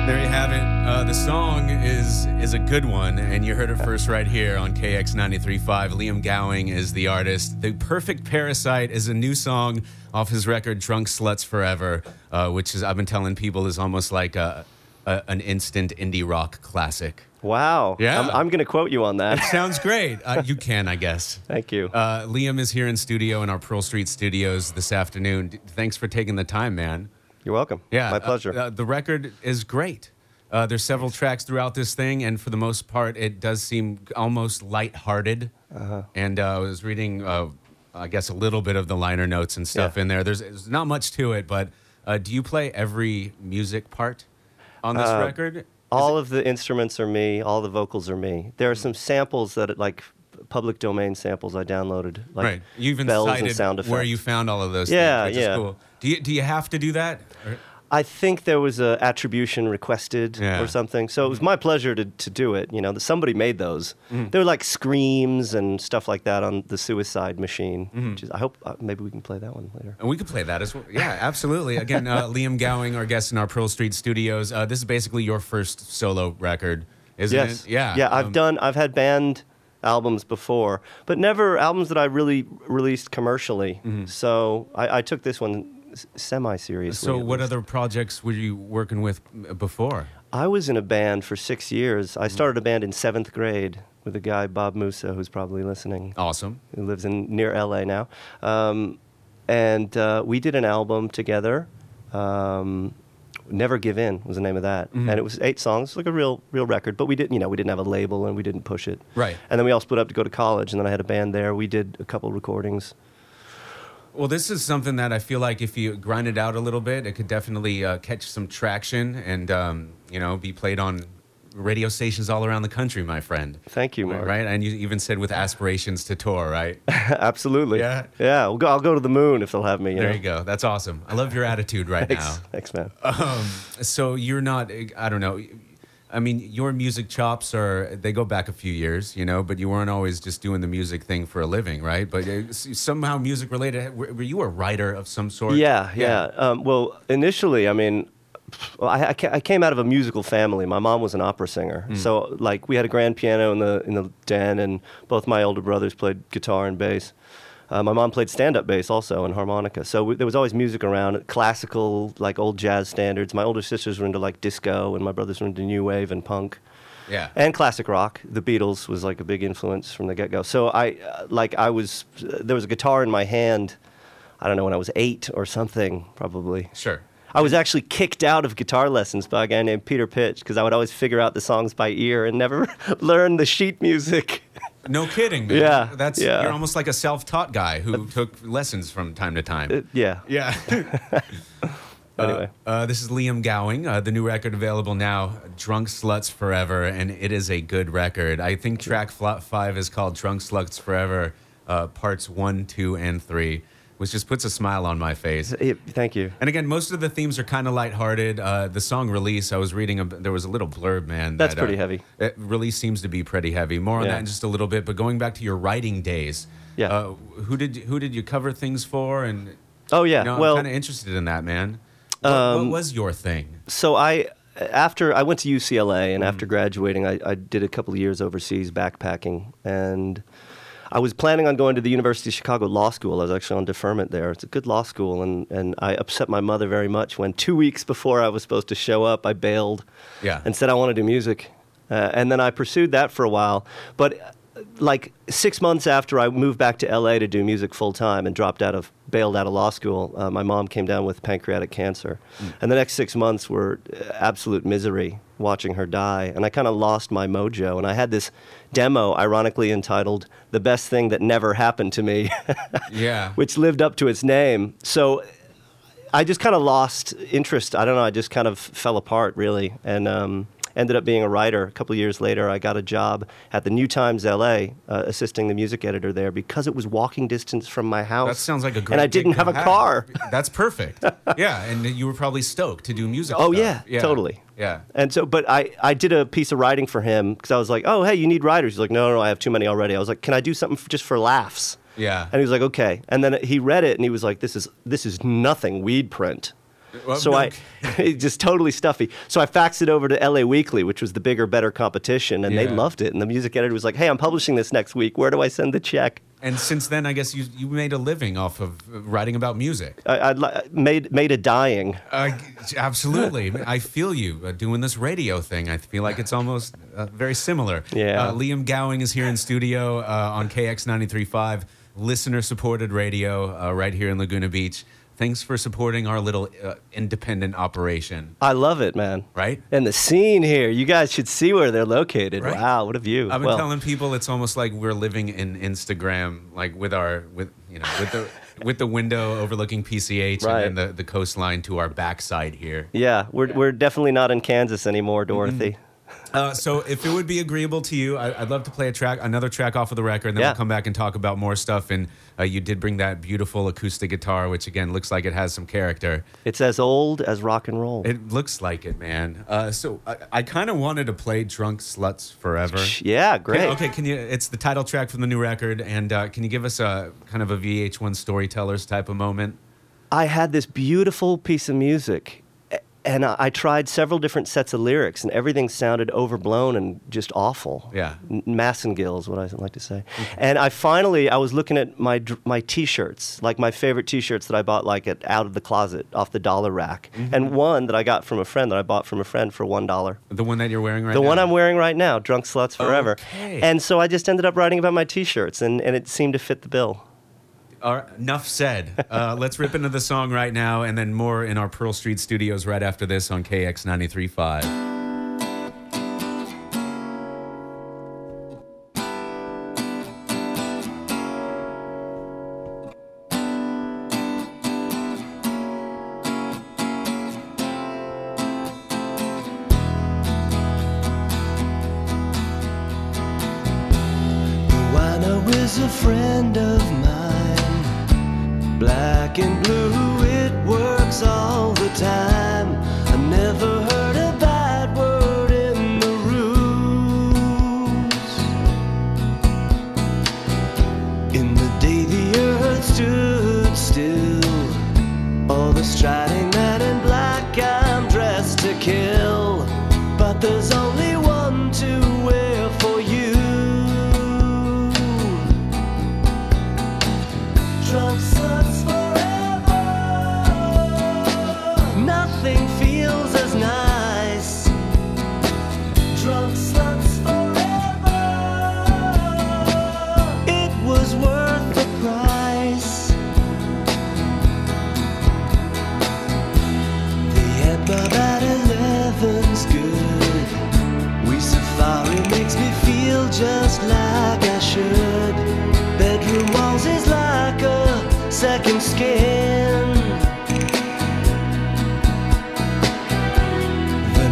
There you have it. The song is a good one, and you heard it first right here on KX 93.5. Liam Gowing is the artist. The Perfect Parasite is a new song off his record Drunk Sluts Forever, which is, I've been telling people, is almost like an instant indie rock classic. Wow. Yeah. I'm going to quote you on that. It sounds great. You can, I guess. Thank you. Liam is here in studio in our Pearl Street studios this afternoon. Thanks for taking the time, man. You're welcome. Yeah, My pleasure. The record is great. There's several tracks throughout this thing, and for the most part, it does seem almost lighthearted. And I was reading, I guess, a little bit of the liner notes and stuff in there. There's not much to it, but do you play every music part on this record? All of the instruments are me. All the vocals are me. There are some samples that, like, public domain samples I downloaded, like Right. You even bells cited and sound effects. where you found all of those Yeah, things, which yeah. is cool. Do you have to do that? Or- I think there was a attribution requested or something, so it was my pleasure to do it. You know, somebody made those. There were like screams and stuff like that on the Suicide Machine. Which is, I hope maybe we can play that one later. And we could play that as well. Yeah, absolutely. Again, Liam Gowing, our guest in our Pearl Street studios. This is basically your first solo record, isn't Yes. it? Yeah. Yeah, I've had band albums before, but never albums that I really released commercially. So I took this one semi-seriously. So at what least. other projects were you working with before? I was in a band for 6 years. I started a band in 7th grade with a guy, Bob Musa, who's probably listening. Awesome. He lives near LA now. And we did an album together. Never Give In was the name of that. And it was 8 songs, like a real record. But we didn't have a label and we didn't push it. Right. And then we all split up to go to college. And then I had a band there. We did a couple recordings. Well, this is something that I feel like if you grind it out a little bit, it could definitely catch some traction and, be played on radio stations all around the country, my friend. Thank you, Mark. Right? And you even said with aspirations to tour, right? Absolutely. Yeah? Yeah, I'll go to the moon if they'll have me. There you go. That's awesome. I love your attitude right now. Thanks, man. So you're not, I don't know. I mean, your music chops they go back a few years, but you weren't always just doing the music thing for a living, right? But somehow music related, were you a writer of some sort? Yeah. Well, initially, I mean, I came out of a musical family. My mom was an opera singer. So, like, we had a grand piano in the den, and both my older brothers played guitar and bass. My mom played stand-up bass also and harmonica. So there was always music around, classical, like old jazz standards. My older sisters were into like disco, and my brothers were into new wave and punk. Yeah. And classic rock. The Beatles was like a big influence from the get-go. So there was a guitar in my hand, I don't know, when I was 8 or something, probably. Sure. I was actually kicked out of guitar lessons by a guy named Peter Pitch because I would always figure out the songs by ear and never learn the sheet music. No kidding, man. Yeah, You're almost like a self-taught guy who took lessons from time to time. Yeah. Yeah. Anyway. This is Liam Gowing. The new record available now, Drunk Sluts Forever, and it is a good record. I think track 5 is called Drunk Sluts Forever, parts 1, 2, and 3, which just puts a smile on my face. Thank you. And again, most of the themes are kind of lighthearted. The song Release, I was reading, there was a little blurb, man. That's pretty heavy. Release seems to be pretty heavy. More on that in just a little bit. But going back to your writing days, who did you cover things for? And Oh, yeah. I'm Well, kind of interested in that, man. What was your thing? so I went to UCLA, and after graduating, I did a couple of years overseas backpacking, and I was planning on going to the University of Chicago Law School. I was actually on deferment there. It's a good law school, and I upset my mother very much when 2 weeks before I was supposed to show up, I bailed and said I want to do music. And then I pursued that for a while. But like 6 months after I moved back to LA to do music full time and bailed out of law school, my mom came down with pancreatic cancer. And the next 6 months were absolute misery watching her die. And I kind of lost my mojo. And I had this demo, ironically entitled The Best Thing That Never Happened to Me, which lived up to its name. So I just kind of lost interest. I don't know. I just kind of fell apart, really. And ended up being a writer. A couple of years later, I got a job at the New Times LA, assisting the music editor there because it was walking distance from my house. That sounds like a great And I didn't gig have to a car. That's perfect. Yeah, and you were probably stoked to do music Oh, stuff. yeah, totally. Yeah. And so, but I did a piece of writing for him because I was like, oh, hey, you need writers. He's like, no, I have too many already. I was like, can I do something just for laughs? Yeah. And he was like, okay. And then he read it and he was like, this is nothing weed print. Well, So no. just totally stuffy. So I faxed it over to LA Weekly, which was the bigger, better competition, and they Yeah. loved it. And the music editor was like, "Hey, I'm publishing this next week. Where do I send the check?" And since then, I guess you made a living off of writing about music. Made a dying. Absolutely. I feel you doing this radio thing. I feel like it's almost very similar. Yeah. Liam Gowing is here in studio on KX 93.5, listener-supported radio right here in Laguna Beach. Thanks for supporting our little independent operation. I love it, man. Right? And the scene here, you guys should see where they're located. Right. Wow, what a view. I've been telling people it's almost like we're living in Instagram, like with the window overlooking PCH Right. and then the coastline to our backside here. Yeah, we're definitely not in Kansas anymore, Dorothy. So if it would be agreeable to you, I'd love to play another track off of the record, and then Yeah. we'll come back and talk about more stuff. And you did bring that beautiful acoustic guitar, which again looks like it has some character. It's as old as rock and roll. It looks like it, man. So I kind of wanted to play "Drunk Sluts Forever." Yeah, great. Okay, can you? It's the title track from the new record, and can you give us a kind of a VH1 Storytellers type of moment? I had this beautiful piece of music, and I tried several different sets of lyrics, and everything sounded overblown and just awful. Yeah. Massengale is what I like to say. And I was looking at my T-shirts, like my favorite T-shirts that I bought like out of the closet, off the dollar rack, and one that I got from a friend that I bought from a friend for $1. The one that you're wearing right The now. one I'm wearing right now, Drunk Sluts Forever. Okay. And so I just ended up writing about my T-shirts, and it seemed to fit the bill. All right, enough said. Let's rip into the song right now, and then more in our Pearl Street studios right after this on KX 93.5. Wino is a friend of mine. Black and blue, it works all the time. I never heard a bad word in the rooms. In the day the earth stood still, all the striding man in black, I'm dressed to kill. But there's only one to wear for you. Drunk sluts forever. Nothing feels as nice. Drunk sluts forever. It was worth the price. The headbub at 11's good. We Safari makes me feel just like I should. Bedroom walls is like a second skin. The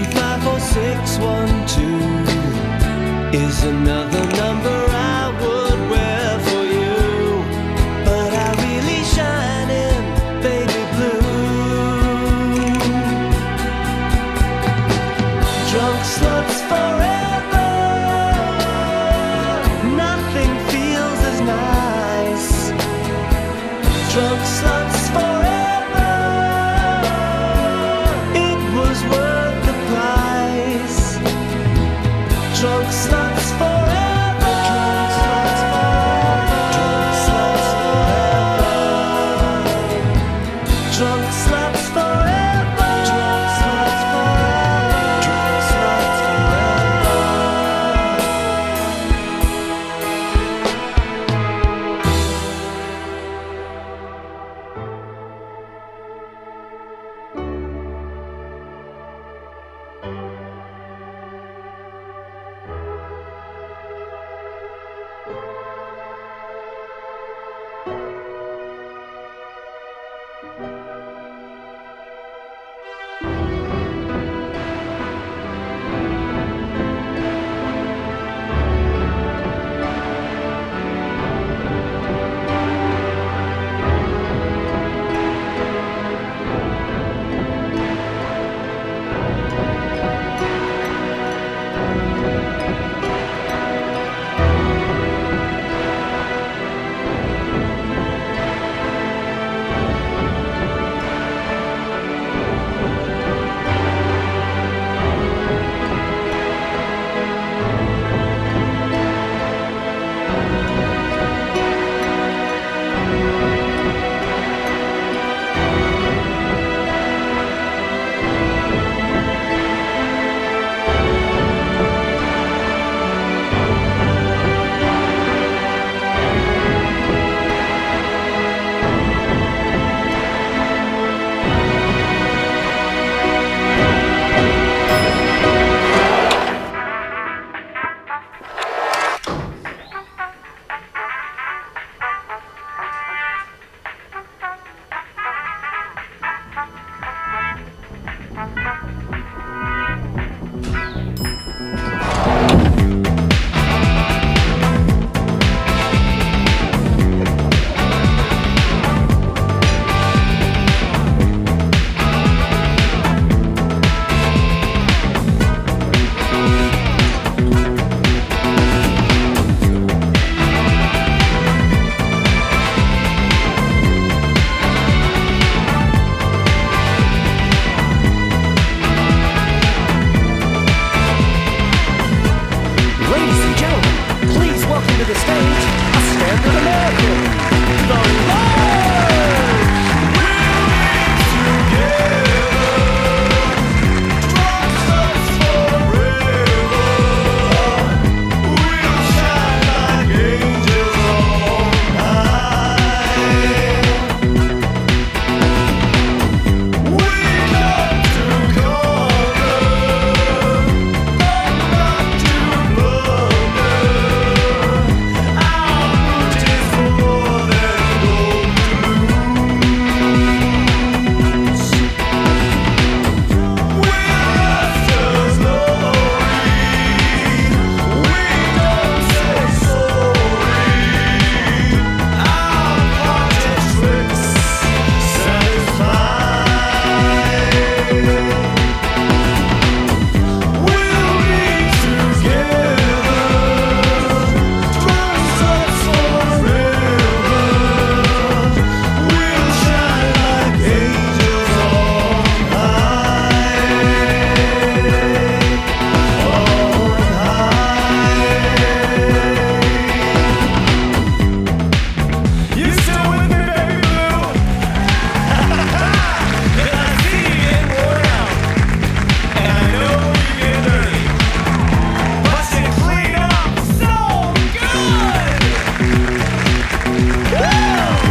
9354612 is another number I would wear for you, but I really shine in baby blue. Drunk sluts forever. Nothing feels as nice. Drunk sluts forever. It was worth the price. Drunk sluts forever. Drunk sluts forever. Drunk sluts forever. Drunk sluts forever. Drunk sluts forever. stage, a standard American, the Lord. We'll be together, trust us forever. We'll shine like angels on high. We come to conquer, not to blunder. Our route is more than gold dues. We're after glory. We don't say sorry. Our project's tricks satisfied. We'll be together, trust us forever. We'll shine like angels on high, on high. You still with me, baby blue? And I see you getting worn out, and I know you get dirty, but you clean up so good. Woo!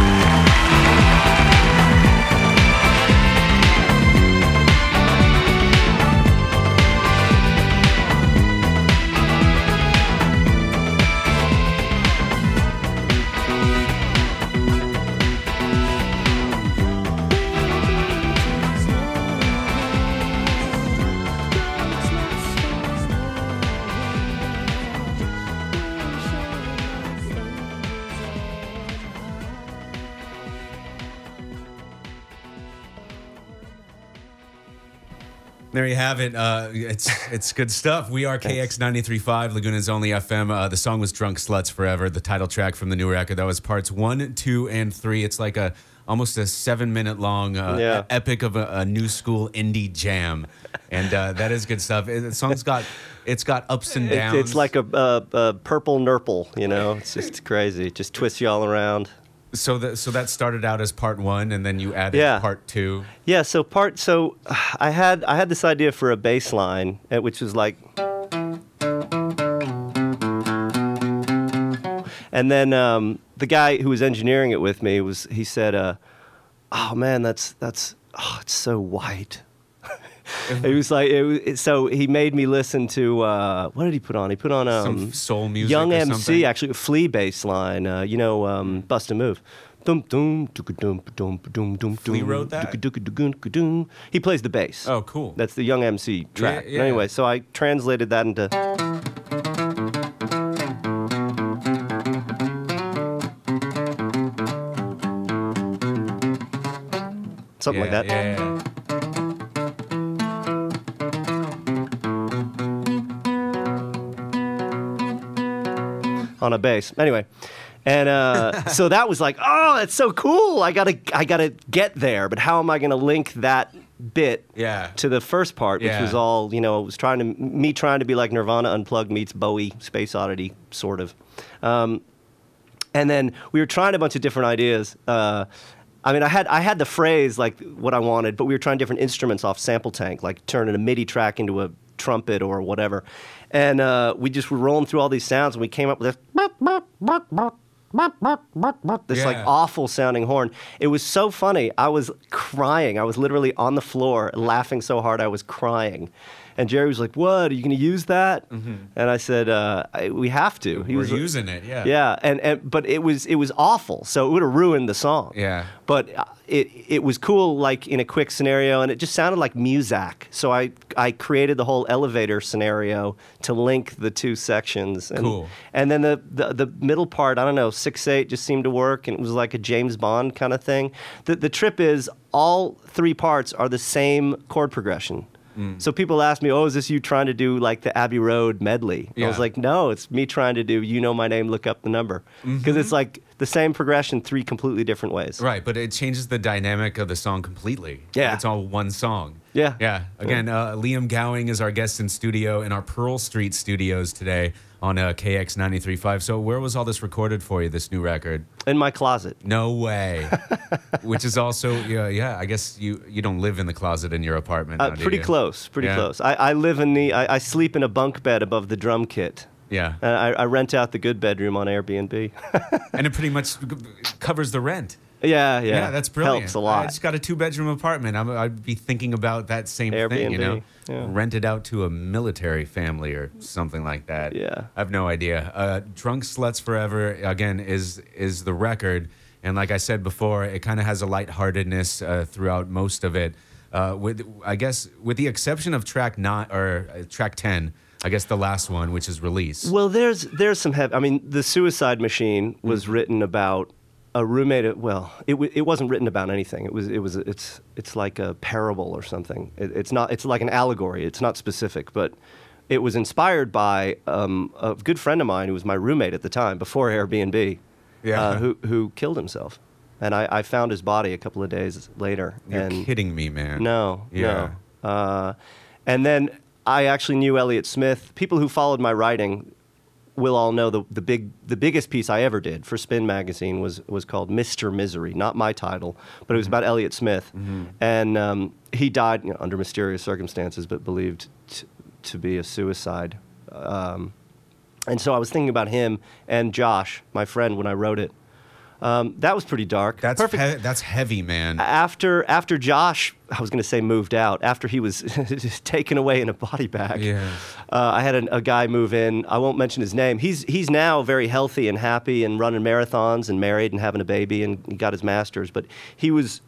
There you have it. It's good stuff. We are KX 93.5, Laguna's only FM. The song was Drunk Sluts Forever, the title track from the new record. That was parts 1, 2, and 3. It's like almost a 7-minute long Yeah. epic of a new school indie jam. And that is good stuff. The song's got ups and downs. It's like a purple nurple, you know. It's just crazy. It just twists you all around. So that started out as part 1, and then you added Yeah. part 2. Yeah. So I had this idea for a bass line, which was like, and then the guy who was engineering it with me he said, "Oh man, that's it's so white." It was like so he made me listen to what did he put on? He put on Some soul music Young or MC, something? actually, a Flea bass line. Bust a Move. Dum dum dum dum dum dum dum. Flea wrote that? He plays the bass. Oh, cool. That's the Young MC track. Yeah. Anyway, so I translated that into. Something like that. Yeah. On a bass. Anyway, and so that was like, oh, that's so cool. I gotta get there. But how am I gonna link that bit Yeah. to the first part, which Yeah. was all, it was trying to be like Nirvana Unplugged meets Bowie Space Oddity, sort of. And then we were trying a bunch of different ideas. I had the phrase like what I wanted, but we were trying different instruments off Sample Tank, like turning a MIDI track into a trumpet or whatever. And we just were rolling through all these sounds, and we came up with this like Yeah. awful sounding horn. It was so funny. I was crying. I was literally on the floor laughing so hard I was crying. And Jerry was like, "What? Are you going to use that?" And I said, "We have to." We're using it, yeah. Yeah, but it was awful. So it would have ruined the song. Yeah. But it was cool, like in a quick scenario, and it just sounded like Muzak. So I created the whole elevator scenario to link the two sections. And, Cool. And then the middle part, I don't know, 6/8 just seemed to work, and it was like a James Bond kind of thing. The trip is all three parts are the same chord progression. So people ask me, "Oh, is this you trying to do like the Abbey Road medley?" And I was Yeah. like, "No, it's me trying to do You Know My Name, Look Up the Number," because it's like the same progression 3 completely different ways. Right, but it changes the dynamic of the song completely. Yeah. It's all one song. Yeah. Yeah. Again, Liam Gowing is our guest in studio in our Pearl Street studios today on KX 93.5. So where was all this recorded for you, this new record? In my closet. No way. Which is also, I guess you don't live in the closet in your apartment now, do Pretty you? close, pretty Yeah. close. I live in I sleep in a bunk bed above the drum kit. Yeah. I rent out the good bedroom on Airbnb. And it pretty much covers the rent. Yeah. Yeah, that's brilliant. Helps a lot. I just got a 2-bedroom apartment. I'd be thinking about that same thing, you know? Airbnb, yeah. Rent it out to a military family or something like that. Yeah. I have no idea. Drunk Sluts Forever, again, is the record. And like I said before, it kind of has a lightheartedness throughout most of it. With the exception of track 10, I guess the last one, which is Release. Well, there's some heavy. I mean, The Suicide Machine was written about a roommate. It wasn't written about anything. It's like a parable or something. It's not. It's like an allegory. It's not specific, but it was inspired by a good friend of mine who was my roommate at the time before Airbnb, who killed himself, and I found his body a couple of days later. You're kidding me, man. No. Yeah. No. And then I actually knew Elliott Smith. People who followed my writing will all know the biggest piece I ever did for Spin magazine was called Mr. Misery, not my title, but it was about Elliott Smith, and he died under mysterious circumstances, but believed to be a suicide. And so I was thinking about him and Josh, my friend, when I wrote it. That was pretty dark. That's that's heavy, man. After Josh, I was going to say moved out, after he was taken away in a body bag, I had a guy move in. I won't mention his name. He's now very healthy and happy and running marathons and married and having a baby and he got his master's. But he was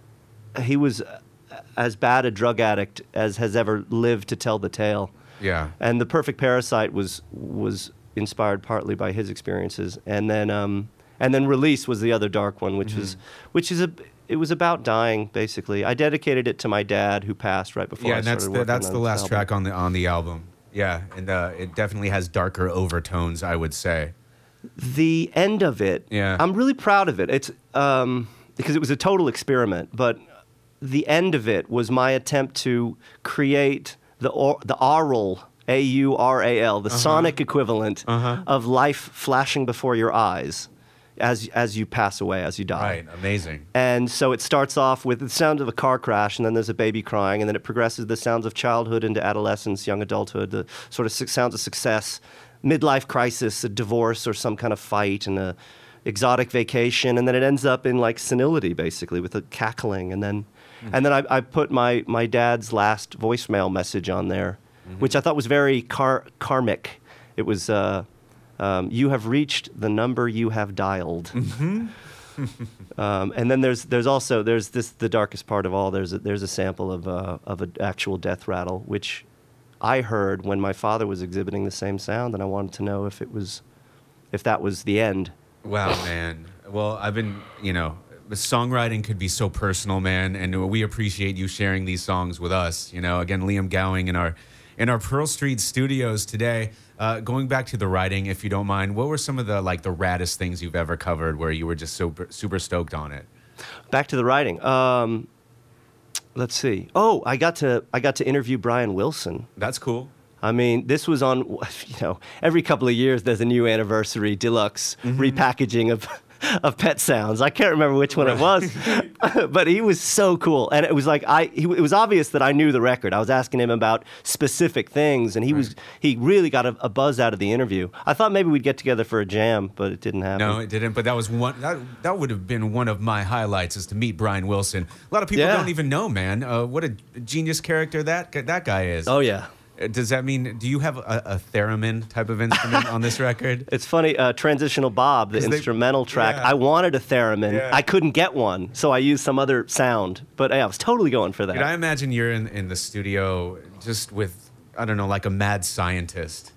as bad a drug addict as has ever lived to tell the tale. Yeah. And The Perfect Parasite was inspired partly by his experiences. And then Release was the other dark one, which it was about dying, basically. I dedicated it to my dad, who passed right before I started working that's on the this last album. track on the album. Yeah, and it definitely has darker overtones, I would say. The end of it, I'm really proud of it. It's because it was a total experiment, but the end of it was my attempt to create the aural, A-U-R-A-L, the sonic equivalent of life flashing before your eyes as you pass away, as you die. Right, amazing. And so it starts off with the sound of a car crash, and then there's a baby crying, and then it progresses the sounds of childhood into adolescence, young adulthood, the sort of sounds of success, midlife crisis, a divorce or some kind of fight, and a exotic vacation, and then it ends up in like senility, basically, with a cackling, and then I put my dad's last voicemail message on there, which I thought was very karmic. It was, you have reached the number you have dialed. And then there's the darkest part of all. There's a sample of an actual death rattle, which I heard when my father was exhibiting the same sound, and I wanted to know if that was the end. Wow, man. Well, I've been, songwriting could be so personal, man, and we appreciate you sharing these songs with us. Again, Liam Gowing in our Pearl Street studios today. Going back to the writing, if you don't mind, what were some of the raddest things you've ever covered where you were just super stoked on it? Back to the writing. Let's see. Oh, I got to interview Brian Wilson. That's cool. I mean, this was on, every couple of years there's a new anniversary deluxe repackaging of Pet Sounds. I can't remember which one it was, but he was so cool. And it was like, it was obvious that I knew the record. I was asking him about specific things, and he really got a buzz out of the interview. I thought maybe we'd get together for a jam, but it didn't happen. No, it didn't, but that was that would have been one of my highlights, is to meet Brian Wilson. A lot of people don't even know, man, what a genius character that guy is. Oh, yeah. Does that mean, do you have a theremin type of instrument on this record? It's funny, Transitional Bob, the instrumental track, I wanted a theremin. Yeah. I couldn't get one, so I used some other sound. But I was totally going for that. Dude, I imagine you're in the studio just with, I don't know, like a mad scientist.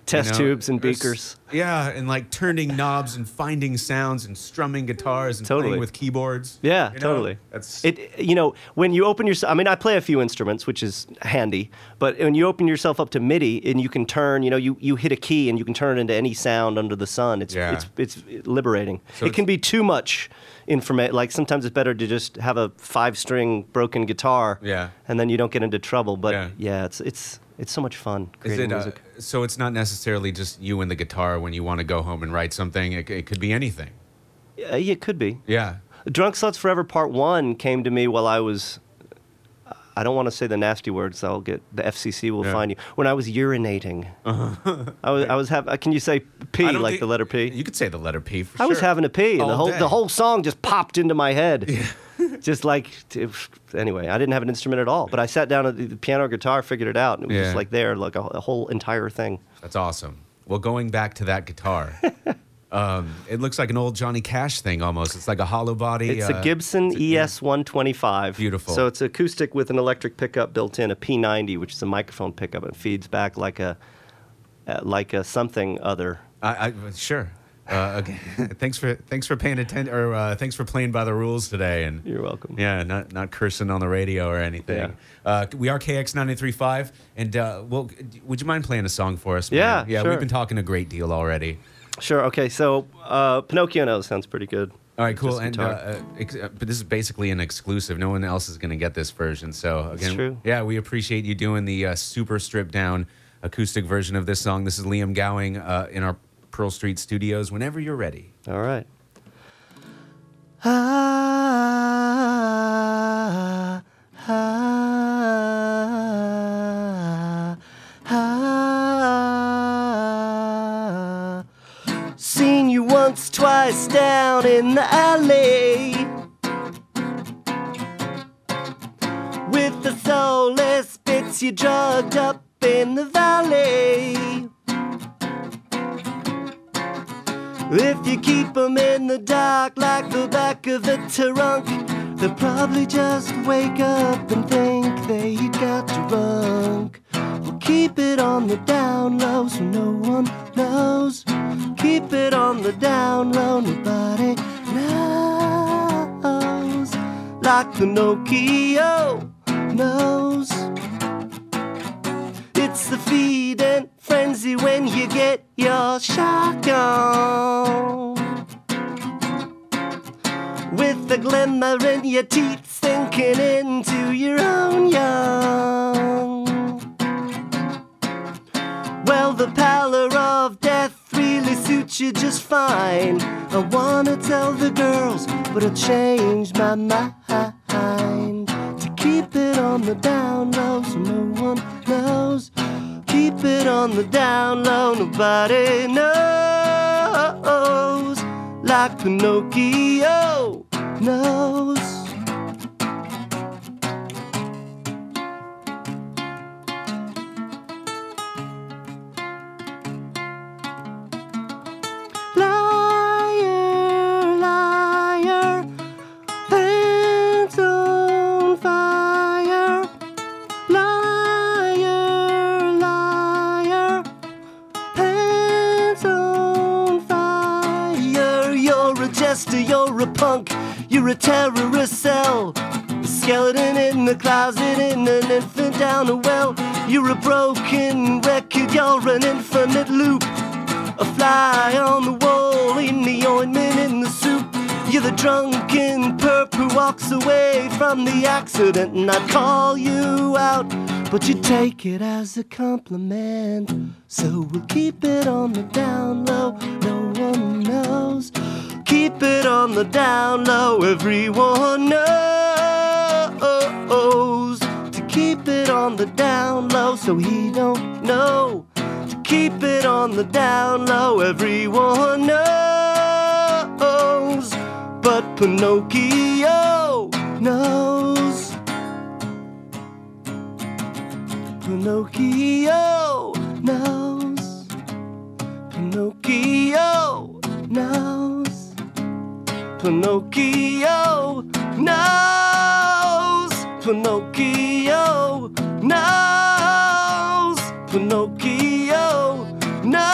Test tubes and There's- beakers. Yeah, and like turning knobs and finding sounds and strumming guitars and Totally. playing with keyboards. Yeah, You know, totally. That's When you open yourself, I mean, I play a few instruments, which is handy, but when you open yourself up to MIDI and you can turn, you hit a key and you can turn it into any sound under the sun. It's liberating. So it can be too much information. Like sometimes it's better to just have a 5-string broken guitar. Yeah. And then you don't get into trouble. But Yeah. it's so much fun Is creating it, music. so it's not necessarily just you and the guitar when you want to go home and write something. It could be anything. Yeah, it could be. Yeah. Drunk Sluts Forever Part 1 came to me while I was, I don't want to say the nasty words, I'll get, the FCC will Yeah. find you. When I was urinating. I was can you say P, I don't like think- the letter P? You could say the letter P for I sure. was having a pee, and All day. the whole song just popped into my head. Just like, anyway, I didn't have an instrument at all, but I sat down at the piano or guitar, figured it out, and it was Yeah. just like there, like a whole entire thing. That's awesome. Well, going back to that guitar, it looks like an old Johnny Cash thing almost. It's like a hollow body. It's a Gibson ES-125. Beautiful. So it's acoustic with an electric pickup built in, a P90, which is a microphone pickup. It feeds back like a something other. Sure. Okay. Thanks for paying attention, or thanks for playing by the rules today. And You're welcome. yeah, not cursing on the radio or anything. We are KX 93.5, and well, would you mind playing a song for us? Yeah, man? Yeah. sure. We've been talking a great deal already. Sure. Okay. So Pinocchio Knows sounds pretty good. All right, cool. Just And guitar. but this is basically an exclusive. No one else is going to get this version. So again, true. yeah, we appreciate you doing the super stripped down acoustic version of this song. This is Liam Gowing in our Pearl Street studios. Whenever you're ready. All right. Seen you once, twice down in the alley with the soulless bits you drugged up in the valley. If you keep them in the dark like the back of the trunk, they'll probably just wake up and think they got drunk. Well, keep it on the down low so no one knows. Keep it on the down low, nobody knows. Like Pinocchio knows. It's the feeding frenzy when you get your shock on. With the glimmer in your teeth sinking into your own young. Well, the pallor of death really suits you just fine. I wanna tell the girls, but I changed my mind. To keep it on the down low so no one knows. Keep it on the down low, nobody knows. Like Pinocchio knows. Liar, liar, pants on fire. Liar, liar, pants on fire. You're a jester, you're a punk, you're a terrorist cell. A skeleton in the closet, in an infant down a well. You're a broken record, you're an infinite loop. A fly on the wall, in the ointment in the soup. You're the drunken perp who walks away from the accident. And I'd call you out, but you take it as a compliment. So we'll keep it on the down low, no one knows. Keep it on the down low, everyone knows. To keep it on the down low so he don't know. To keep it on the down low, everyone knows. But Pinocchio knows. Pinocchio knows. Pinocchio knows. Pinocchio knows. Pinocchio knows. Pinocchio knows.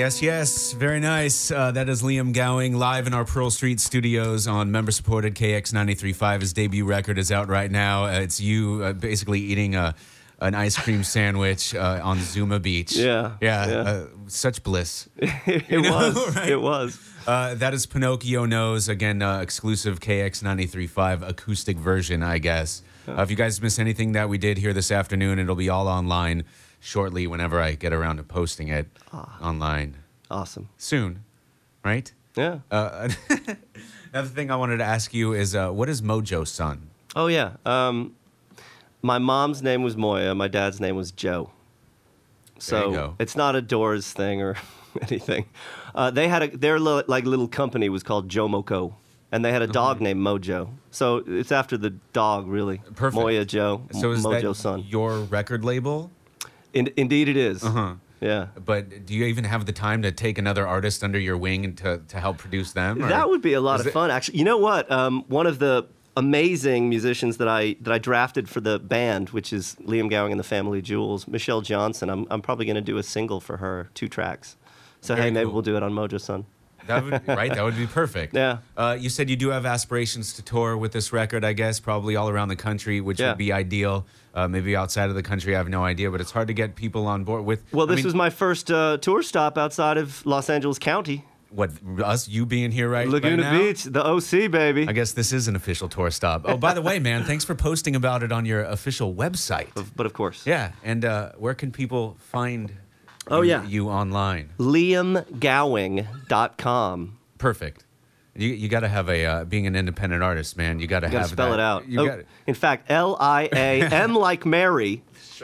Yes, yes. Very nice. That is Liam Gowing live in our Pearl Street studios on member-supported KX 93.5. His debut record is out right now. It's you basically eating an ice cream sandwich on Zuma Beach. Yeah. Such bliss. It was. Right? It was. That is Pinocchio Knows, again, exclusive KX 93.5 acoustic version, I guess. If you guys miss anything that we did here this afternoon, it'll be all online shortly whenever I get around to posting it online. Awesome. Soon, right? Yeah. Another thing I wanted to ask you is, what is Mojo Sun? Oh, yeah. My mom's name was Moya. My dad's name was Joe. There you go. It's not a Doors thing or anything. They had their little company was called Jomoco, and they had a dog named Mojo. So it's after the dog, really. Perfect. Moya Joe. So is Mojo that Sun. your record label? Indeed, it is. Yeah. But do you even have the time to take another artist under your wing and to help produce them? Or That would be a lot is of fun, actually. You know what? One of the amazing musicians that I drafted for the band, which is Liam Gowing and the Family Jewels, Michelle Johnson. I'm probably going to do a single for her, 2 tracks. So Very hey, maybe cool. we'll do it on Mojo Sun. That would, right? That would be perfect. Yeah. You said you do have aspirations to tour with this record, I guess, probably all around the country, which Yeah. would be ideal. Maybe outside of the country, I have no idea, but it's hard to get people on board with. Well, I this mean, was my first tour stop outside of Los Angeles County. what us, you being here right Laguna now? Beach, the OC, baby. I guess this is an official tour stop. Oh, by the way, man, thanks for posting about it on your official website. But of course. Yeah, and where can people find you online? LiamGowing.com. Perfect. You got to have a being an independent artist, man. You got to You gotta have spell that. it out. You got In fact, LIAM like Mary,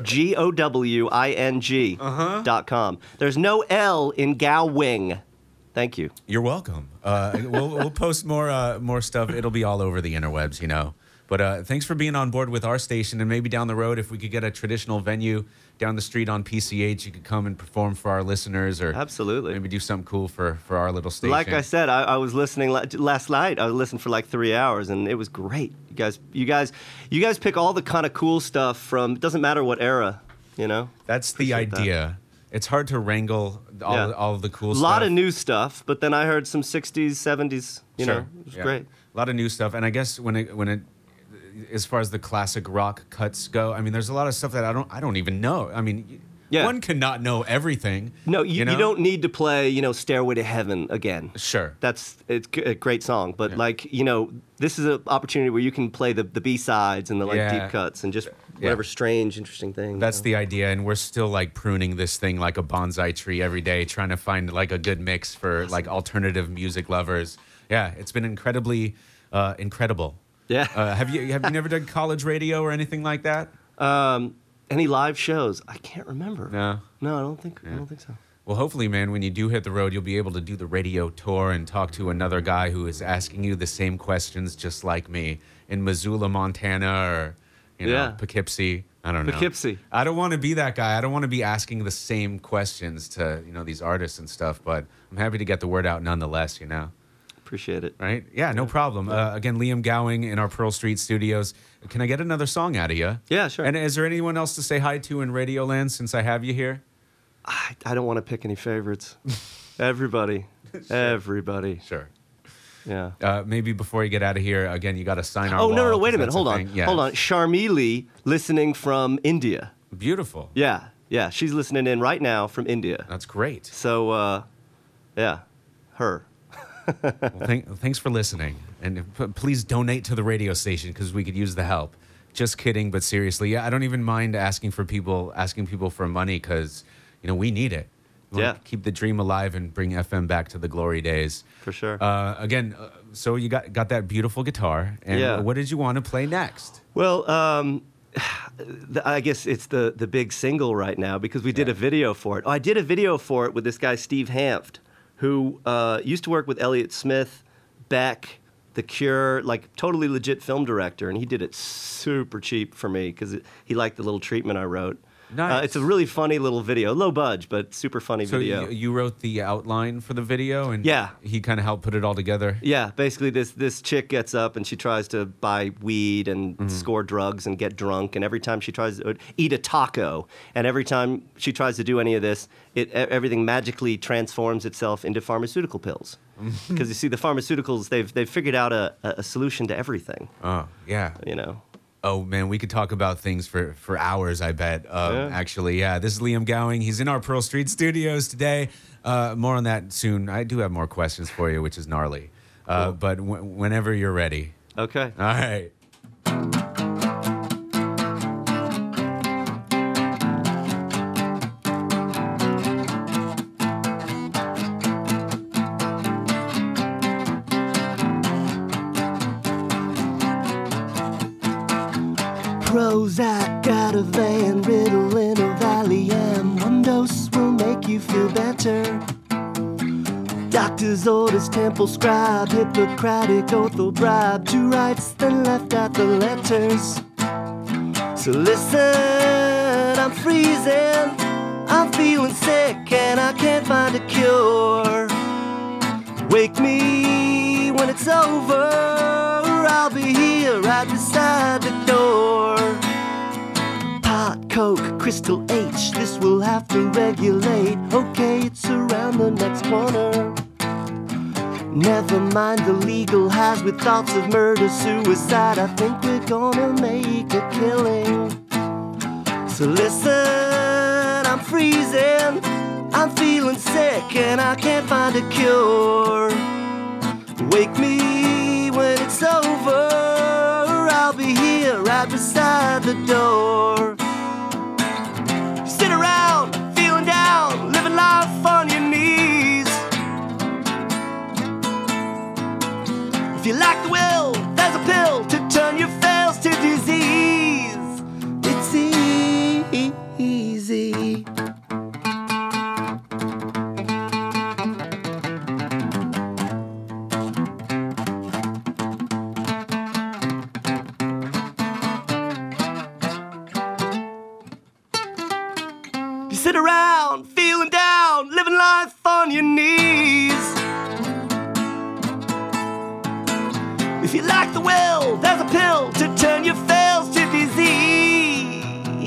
GOWING .com. There's no L in Gowing. Thank you. You're welcome. We'll post more stuff. It'll be all over the interwebs, you know. But thanks for being on board with our station, and maybe down the road, if we could get a traditional venue down the street on PCH, you could come and perform for our listeners, or Absolutely. maybe do something cool for our little station. Like I said, I was listening last night. I was listening for like 3 hours, and it was great. You guys pick all the kind of cool stuff from. It doesn't matter what era, you know. That's the Appreciate that. idea. It's hard to wrangle all of the cool A stuff. lot of new stuff, but then I heard some 60s, 70s. You know, it was great. A lot of new stuff, and I guess when it as far as the classic rock cuts go, I mean, there's a lot of stuff that I don't even know. I mean, Yeah. one cannot know everything. No, you know? don't need to play, Stairway to Heaven again. Sure. It's a great song, but this is an opportunity where you can play the B-sides and the Yeah. deep cuts and just whatever strange, interesting thing. That's the idea, and we're still like pruning this thing like a bonsai tree every day, trying to find like a good mix for like alternative music lovers. Yeah, it's been incredibly incredible. Yeah. Have you never done college radio or anything like that? Any live shows? I can't remember. No. I don't think so. Well, hopefully, man, when you do hit the road, you'll be able to do the radio tour and talk to another guy who is asking you the same questions just like me in Missoula, Montana, or Poughkeepsie. I don't know. Poughkeepsie. I don't want to be that guy. I don't want to be asking the same questions to these artists and stuff. But I'm happy to get the word out nonetheless. Appreciate it. Right? Yeah, no problem. Again, Liam Gowing in our Pearl Street studios. Can I get another song out of you? Yeah, sure. And is there anyone else to say hi to in Radioland since I have you here? I don't want to pick any favorites. Everybody. Everybody. Sure. Yeah. Maybe before you get out of here, again, you got to sign our Oh, no, wall, wait a 'cause minute. that's Hold on. thing. Yeah. Hold on. Sharmili listening from India. Beautiful. Yeah. She's listening in right now from India. That's great. So, her. Well, thanks for listening. And please donate to the radio station because we could use the help. Just kidding, but seriously, I don't even mind asking people for money because, we need it. We want to keep the dream alive and bring FM back to the glory days. For sure. Again, so you got that beautiful guitar. And what did you want to play next? Well, I guess it's the big single right now because we did a video for it. Oh, I did a video for it with this guy, Steve Hanft, who used to work with Elliott Smith, Beck, The Cure, like totally legit film director. And he did it super cheap for me because he liked the little treatment I wrote. Nice. It's a really funny little video, low budge, but super funny So video. you wrote the outline for the video, and Yeah. he kind of helped put it all together. Yeah, basically this chick gets up and she tries to buy weed and score drugs and get drunk, and every time she tries to eat a taco, and every time she tries to do any of this, everything magically transforms itself into pharmaceutical pills. Because you see, the pharmaceuticals, they've figured out a solution to everything. Oh, yeah. You know. Oh, man, we could talk about things for hours, I bet. Actually, yeah. This is Liam Gowing. He's in our Pearl Street studios today. More on that soon. I do have more questions for you, which is gnarly. Cool. But whenever you're ready. Okay. All right. Prozac got a van, Ritalin or Valium. One dose will make you feel better. Doctor's orders, temple scribe, Hippocratic oath or bribe. 2 rights, then left out the letters. So listen, I'm freezing, I'm feeling sick, and I can't find a cure. Wake me when it's over, I'll be here right beside the door. Pot, Coke, Crystal H, this will have to regulate. Okay, it's around the next corner. Never mind the legal highs with thoughts of murder, suicide. I think we're gonna make a killing. So listen, I'm freezing, I'm feeling sick, and I can't find a cure. Wake me when it's over, I'll be here right beside the door. Sit around, feeling down, living life on your knees. If you lack the will, there's a pill to turn your fails to disease. It's easy. You sit around, feeling down, living life on your knees. If you lack the will, there's a pill to turn your fails to disease.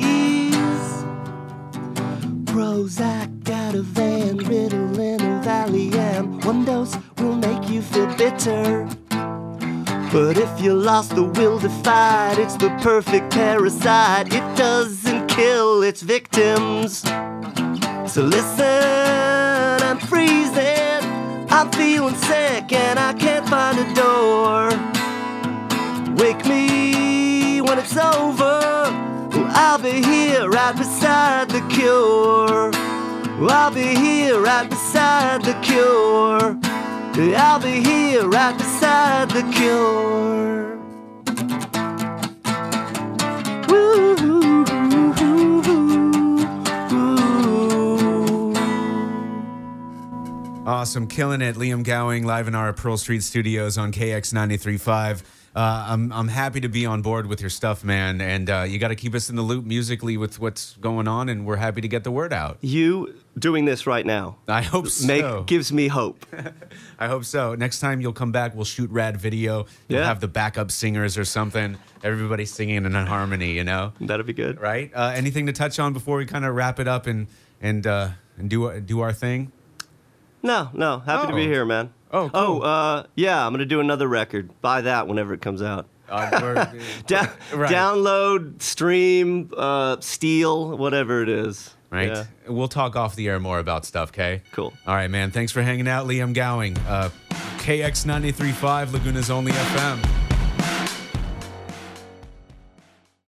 Prozac got a van, Ritalin or Valium. One dose will make you feel bitter. But if you lost the will to fight, it's the perfect parasite. It doesn't kill its victims. So listen, I'm freezing, I'm feeling sick, and I can't find a door. Wake me when it's over, I'll be here right beside the cure. I'll be here right beside the cure. I'll be here right beside the cure. Woo. Awesome. Killing it. Liam Gowing live in our Pearl Street studios on KX 93.5. I'm happy to be on board with your stuff, man. And you got to keep us in the loop musically with what's going on, and we're happy to get the word out. You doing this right now I hope so. gives me hope. I hope so. Next time you'll come back, we'll shoot rad video. You'll Yeah. have the backup singers or something. Everybody singing in harmony, you know? That'd be good. Right? Anything to touch on before we kind of wrap it up and do our thing? No. Happy to be Oh. here, man. Oh, cool. Yeah, I'm gonna do another record. Buy that whenever it comes out. Right. Download, stream, steal, whatever it is. Right? Yeah. We'll talk off the air more about stuff, okay? Cool. All right, man. Thanks for hanging out, Liam Gowing. KX 93.5, Laguna's only FM.